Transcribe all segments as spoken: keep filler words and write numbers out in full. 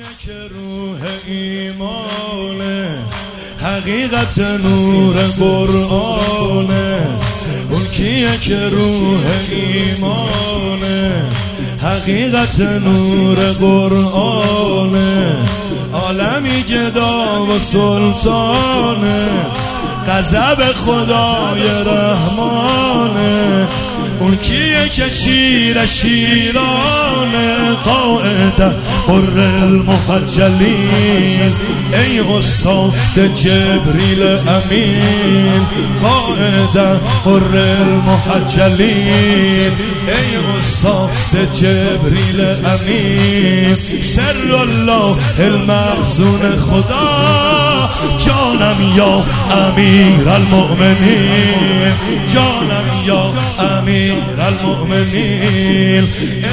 که روح ایمانه، حقیقت نور قرآنه. اون کیه که روح ایمانه، حقیقت نور قرآنه. عالمی گدا و سلطانه، غضب خدای رحمانه. اون کیه که شیر شیرانه، قائد قر المخجلین. ای استاد جبریل امین، قائد قر المخجلین. ای استاد جبریل امین، سر الله المخزون خدا. جانم یا امیر المؤمنین، جانم یا امیر المؤمنین.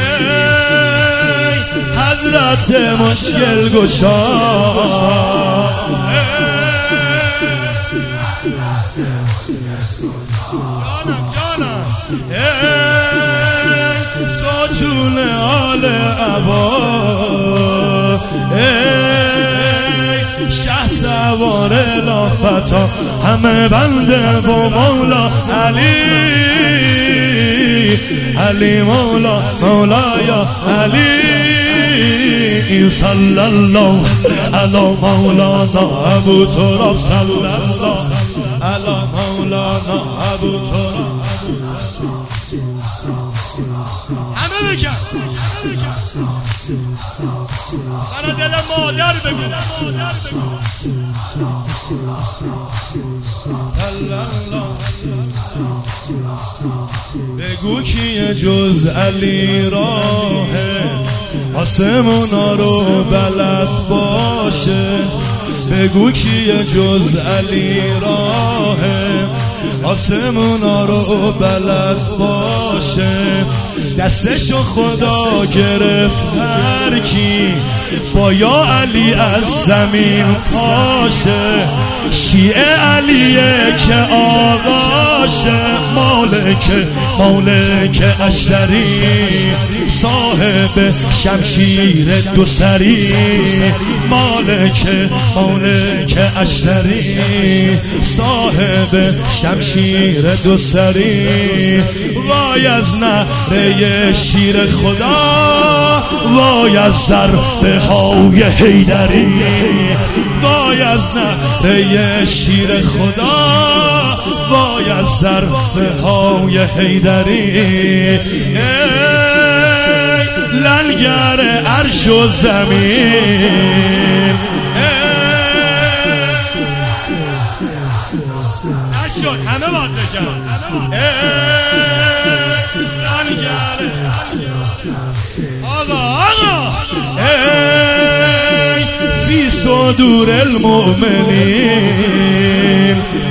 ای حضرت مشکل گشا، جانم جانم. ای ستون آل عبا، ای شه سوار لافتا، همه بنده و مولا علی. علی مولا مولایا علی. صلی الله علی مولانا ابو تراب، صلی الله علی مولانا ابو تراب. همه بکن برا دل مادر بگو. صلی الله بگو کیه جز علی راهه، آسمونا رو بلد باشه. بگو کیه جز علی راهه، آسمونا رو بلد باشه. دستشو خدا گرفت هر کی با یا علی از زمین پاشه. شیعه علیه که آقاشه، مالک مالک اشتری، صاحب شمشیر دو سری. مالک مالک اشتری، صاحب شمشیر دو سری. وای از نعره شیر خدا، وای از ضربه های حیدری. وای از نعره شیر خدا، وای از ضربه های حیدری. ای لنگر عرش و زمین، نشد همه باید بگم. لنگر آقا آقا، ای فی صدور المؤمنین.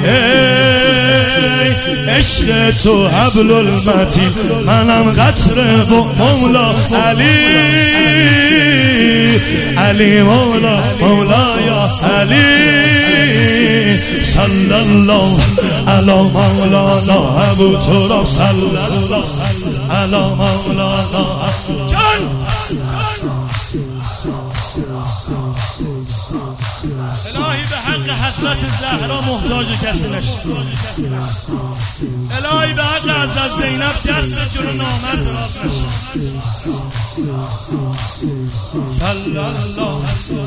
ای عشق تو حبل المتین، منم قطره و مولا علی. علی مولا مولایا علی. صلی الله علی مولانا ابو تراب، صلی الله علی مولانا جان. الهی به حق حضرت زهرا محتاج کسی نشد. الهی به حق حضرت زینب دست جلو نامرد راست نشد. صلی الله.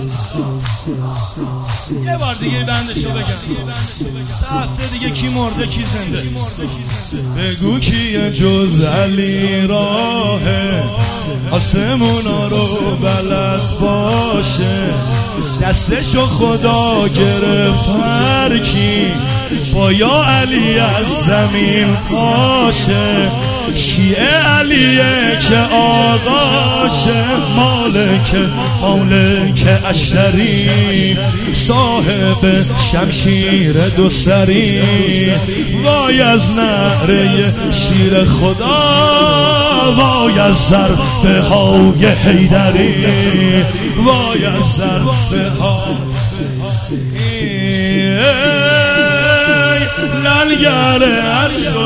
یه بار دیگه بندشو بگم، هفته دیگه کی مرده کی زنده. بگو کیه جز علی راهه، آسمونا رو بلد باشه. دستشو خدا گرفت هر کی با یا علی از زمین پاشه. شیعه علیه که آقاشه، مالک مالک اشتری، صاحب شمشیر دو سری. وای از نعره شیر خدا، وای از ضربه های حیدری. وای از ضربه های لنگر عرش و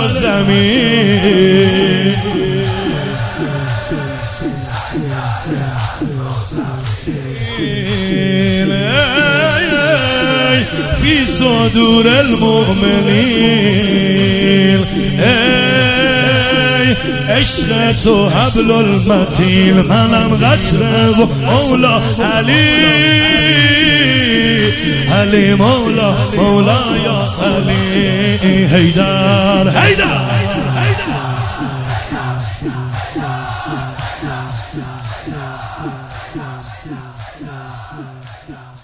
زمین. في صدور المؤمنين عشرة حبل المتين منم قطره و مولا علی علی مولا مولا یا علی حیدر حیدر حیدر